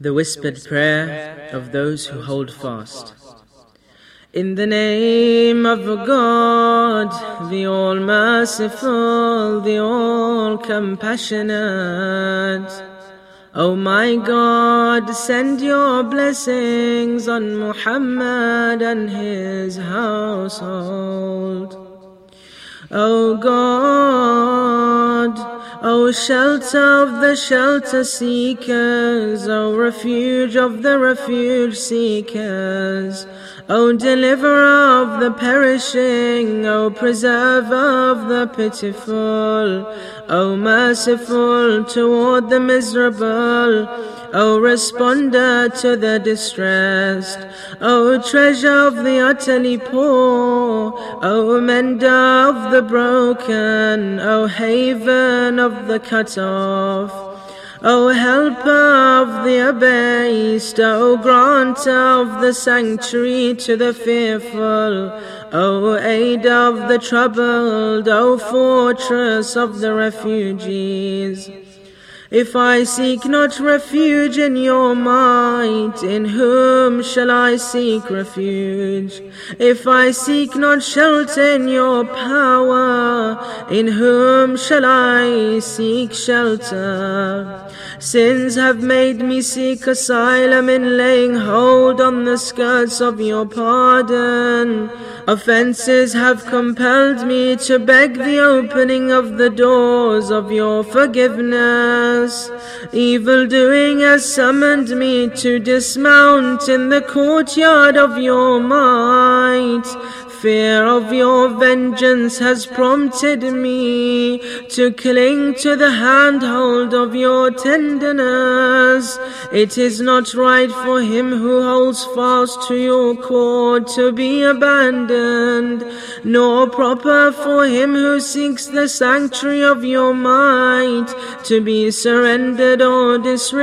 The whispered prayer of those who hold fast. In the name of God, the All-Merciful, the All-Compassionate. O my God, send your blessings on Muhammad and his household. O God, O shelter of the shelter seekers, O refuge of the refuge seekers, O deliverer of the perishing, O preserver of the pitiful, O merciful toward the miserable, O responder to the distressed, O treasure of the utterly poor, O mender of the broken, O haven of the cut off, O helper of the abased, O granter of the sanctuary to the fearful, O aid of the troubled, O fortress of the refugees. If I seek not refuge in your might, in whom shall I seek refuge? If I seek not shelter in your power, in whom shall I seek shelter? Sins have made me seek asylum in laying hold on the skirts of your pardon. Offenses have compelled me to beg the opening of the doors of your forgiveness. Evil doing has summoned me to dismount in the courtyard of your might. Fear of your vengeance has prompted me to cling to the handhold of your tenderness. It is not right for him who holds fast to your cord to be abandoned, nor proper for him who seeks the sanctuary of your might to be surrendered or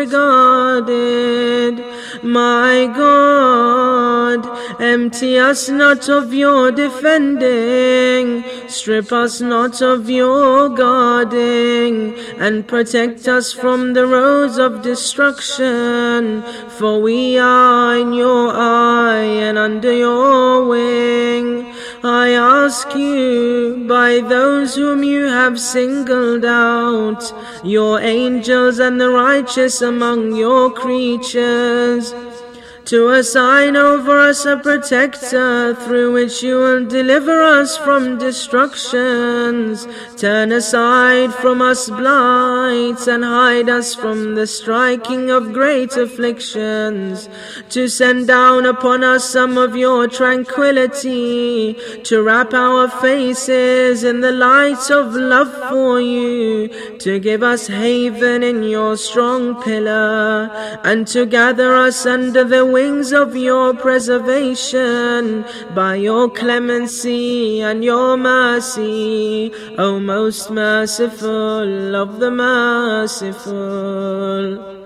disregarded. My God, empty us not of your defending, strip us not of your guarding, and protect us from the roads of destruction, for we are in your eye and under your wing. I ask you, by those whom you have singled out, your angels and the righteous among your creatures, to assign over us a protector through which you will deliver us from destructions, turn aside from us blights, and hide us from the striking of great afflictions, to send down upon us some of your tranquility, to wrap our faces in the light of love for you, to give us haven in your strong pillar, and to gather us under the wings of your preservation by your clemency and your mercy, O most merciful of the merciful.